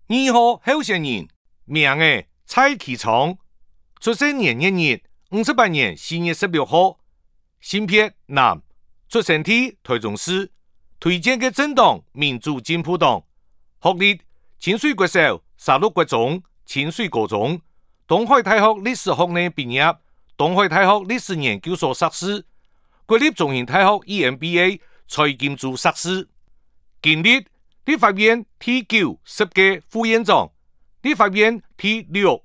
2號候選人，名嘅蔡其昌，出生年月日58年4月16號，性別男，出生地台中市，推薦嘅政黨民主進步黨，學歷清水國小、沙鹿國中、清水高中，東海大學歷史學院畢業，東海大學歷史研究所碩士，國立中興大學 EMBA 財經組碩士，經歷立法院第9、10屆副院長，立法院第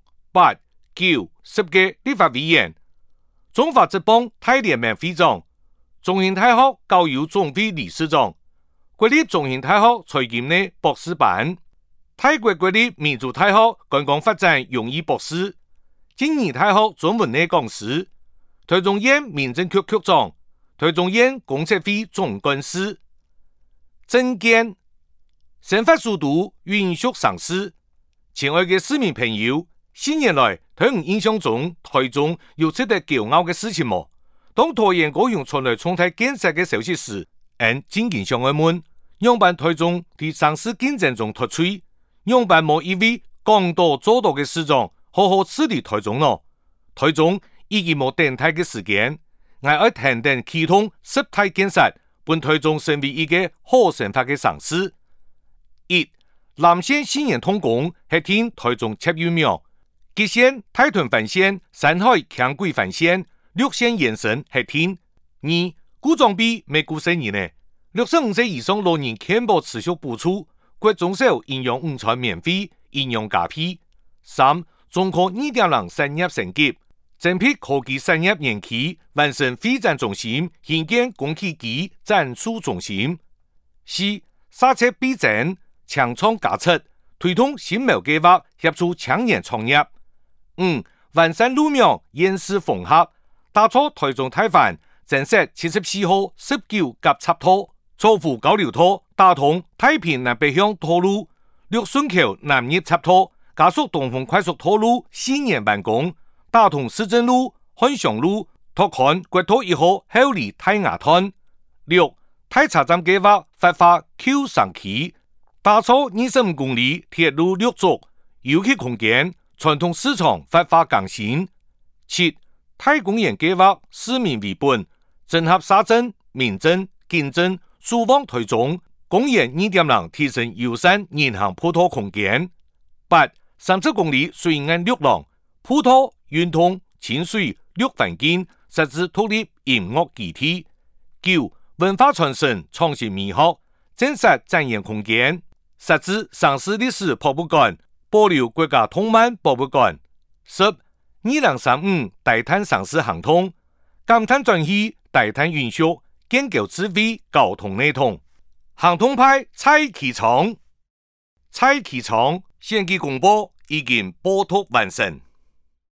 6、8、9、10屆立法委員，中華職棒大聯盟會長，中興大學教育總會理事長，國立中興大學財經類博士班，泰國國立民族大學觀光發展榮譽博士，靜宜大學中文類講師，台中縣民政局局長，台中縣公測會總幹事，政見生發速度允許上市。親愛的市民朋友，新年來在我印象中，台中有值得驕傲的事情麼？當桃園高雄傳來重大建設的消息時，俺緊緊向我問，樣板台中在上市競爭中脫出，樣板冇一位講到做到的市長好好治理台中咯。台中已經冇等待的時間，我要停等啟動十大建設，本台中成為一個好生活的城市。1. 南線新園通工係天台中切入苗，吉線大屯環線、山海輕軌環線、綠線延伸係天。2. 古裝幣未過10年呢，65歲以上老人健保持續補助，國中小營養午餐免費，營養加批。3. 中科2.0產業升級，增闢科技產業園區，完成會展中心，興建工體機展示中心。4. 剎車避震，強創加速，推動新苗計劃，協助青年創業。5. 完善路苗驗視縫合，打造台中太環，增設74號、19甲插頭，造福交流道，打通太平南北向道路，綠順橋南入插頭，加速東豐快速道路4年完工，打通市政路、漢翔路，拓寬國道1號后里太雅段。6. 太茶站計劃發發 Q 上期，打造25公里鐵路6軸，遊憩空間，傳統市場發發更新。7. 太公園計劃市民為本，整合沙鎮、民鎮、經鎮，疏網台中，公園2.0提升友善人行鋪頭空間。8. 30公里水岸綠廊，鋪頭、運動、清水、綠環境，設置獨立音樂基地。9. 文化傳承創新美學，建設展演空間，設置上市歷史博物館，保留國家通萬博物館。10. 2035大碳上市行通，減碳轉型，大碳運輸，建構智慧交通系統。行通派蔡其昌，選舉公報已經報讀完成。